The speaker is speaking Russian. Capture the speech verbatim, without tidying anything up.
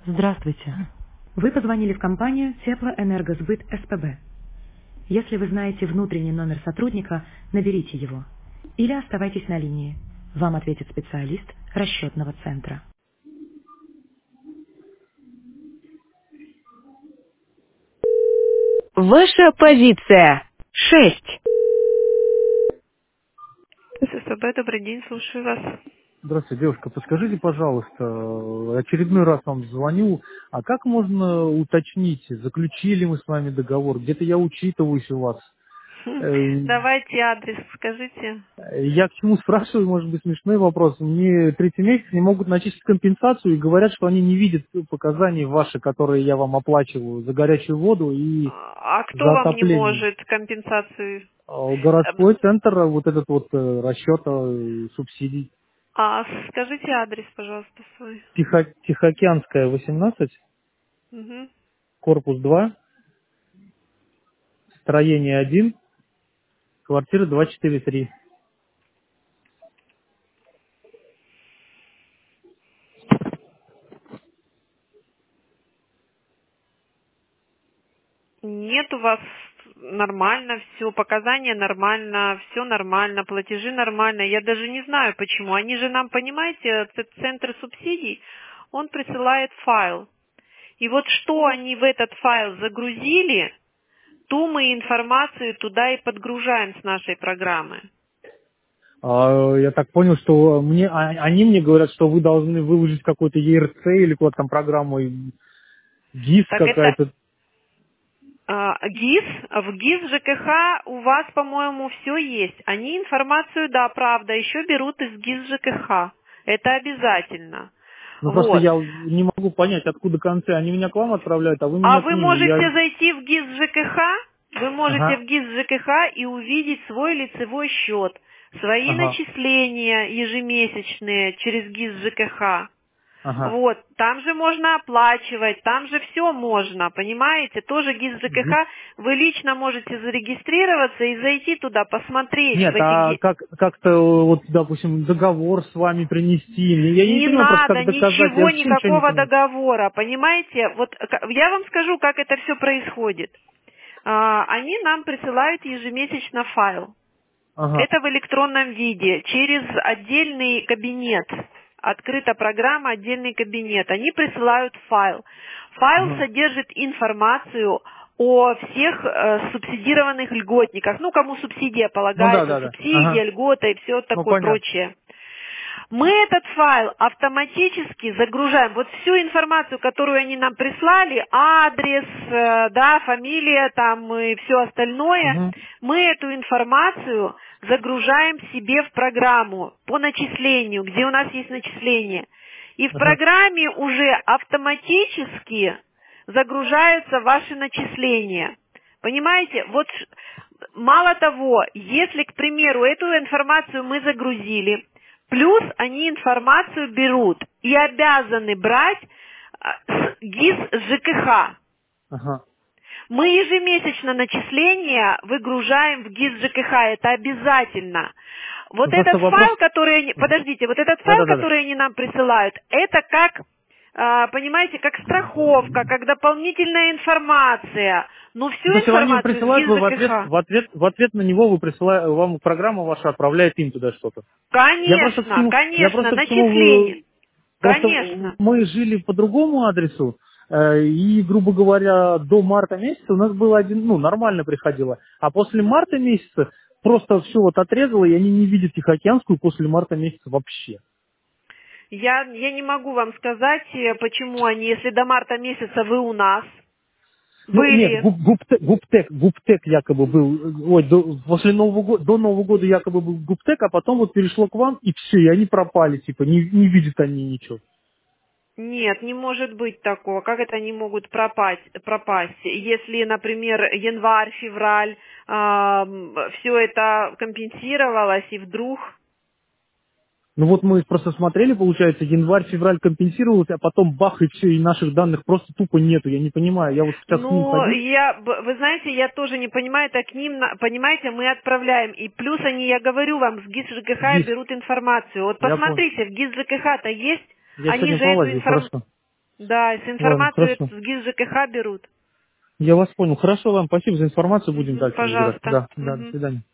Здравствуйте. Вы позвонили в компанию Теплоэнергосбыт СПБ. Если вы знаете внутренний номер сотрудника, наберите его. Или оставайтесь на линии. Вам ответит специалист расчетного центра. Ваша позиция. Шесть. СПБ, добрый день, слушаю вас. Здравствуйте, девушка. Подскажите, пожалуйста, очередной раз вам звоню, а как можно уточнить, заключили мы с вами договор? Где-то я учитываюсь у вас. Хм, Э, Давайте адрес скажите. Я к чему спрашиваю, может быть, смешной вопрос. Мне третий месяц не могут начислить компенсацию и говорят, что они не видят показаний ваши, которые я вам оплачиваю за горячую воду и А а кто за вам не отопление. может компенсацию? А Эм, Городской центр, вот этот вот э, расчета э, субсидий. А скажите адрес, пожалуйста, свой. Тихо- Тихоокеанская, восемнадцать, Мгм. корпус два, строение один, квартира двести четыре три. Нет, у вас нормально все, показания нормально, все нормально, платежи нормально. Я даже не знаю почему. Они же нам, понимаете, этот центр субсидий, он присылает файл. И вот что они в этот файл загрузили, ту мы информацию туда и подгружаем с нашей программы. А, я так понял, что мне, а- они мне говорят, что вы должны выложить какой-то E R C или какую-то там программу, и ГИС Так это какая-то. а, ГИС, в ГИС ЖКХ у вас, по-моему, все есть. Они информацию, да, правда, еще берут из ГИС ЖКХ. Это обязательно. Ну просто Вот. я не могу понять, откуда концы. Они меня к вам отправляют, а вы А меня к вы ним. Я... можете зайти в ГИС ЖКХ, вы можете в Ага, ГИС ЖКХ и увидеть свой лицевой счет, свои ага, начисления ежемесячные через ГИС ЖКХ. ага. Вот, там же можно оплачивать, там же все можно, понимаете? Тоже ГИС ГИС. ЖКХ, вы лично можете зарегистрироваться и зайти туда, посмотреть в Нет, этих... а ге- как, как-то, вот, допустим, договор с вами принести? Я не Не понимаю просто, надо как доказать. Я ничего, вообще ничего не никакого понимаю. договора, понимаете? Вот к- я вам скажу, как это все происходит. А, Они нам присылают ежемесячно файл. Ага, Это в электронном виде, через отдельный кабинет. Открыта программа «Отдельный кабинет». Они присылают файл. Файл ага. содержит информацию о всех э, субсидированных льготниках. Ну, кому субсидия Ну да, полагается, да, да. субсидия, Ага. льгота и все Ну такое понятно. прочее. Мы этот файл автоматически загружаем. Вот всю информацию, которую они нам прислали, адрес, э, да, фамилия там и все остальное, Угу. мы эту информацию загружаем себе в программу по начислению, где у нас есть начисление. И в Ага. программе уже автоматически загружаются ваши начисления. Понимаете? Вот ш- мало того, если, к примеру, эту информацию мы загрузили, плюс они информацию берут и обязаны брать а, с ГИС ЖКХ. Ага. Мы ежемесячно начисления выгружаем в ГИС ЖКХ, это обязательно. Вот Ну просто этот вопрос. файл, который они, подождите, вот этот Да, файл, да, да, да. который они нам присылают, это как, а, понимаете, как страховка, как дополнительная информация. Ну, всю Ну, то есть они его информацию с присылают, ГИС вы в ответ, ЖКХ. в ответ, в ответ на него вы присылаете, вам программа ваша отправляет им туда что-то. Я просто к Конечно, чему, я конечно, просто к чему начисление. вы, просто Конечно. мы жили по другому адресу, э, и, грубо говоря, до марта месяца у нас было один, ну, нормально приходило. А после марта месяца просто все вот отрезало, и они не видят Тихоокеанскую после марта месяца вообще. Я, я не могу вам сказать, э, почему они, если до марта месяца вы у нас Ну, нет, были. губ, губтек, губтек, губтек якобы был, ой, до, после Нового года, до Нового года якобы был губтек, а потом вот перешло к вам, и все, и они пропали, типа, не, не видят они ничего. Нет, не может быть такого. Как это они могут пропасть, пропасть? Если, например, январь, февраль, все это компенсировалось, и вдруг... Ну вот мы просто смотрели, получается, январь, февраль компенсировался, а потом бах, и все, и наших данных просто тупо нету, я не понимаю, я вот сейчас к ним Ну, ходил, я, б- вы знаете, я тоже не понимаю, это к ним, на- понимаете, мы отправляем. И плюс они, я говорю вам, с ГИС ЖКХ есть, берут информацию. Вот я понял. посмотрите, в ГИС ЖКХ-то есть, Я они сегодня же эту полазил, информацию... хорошо. Да, с Ладно, информацию хорошо. с ГИС ЖКХ берут. Я вас понял. Хорошо, ладно, спасибо за информацию. Будем Мгм, дальше разбираться. пожалуйста. Да, да, до Мгм. свидания.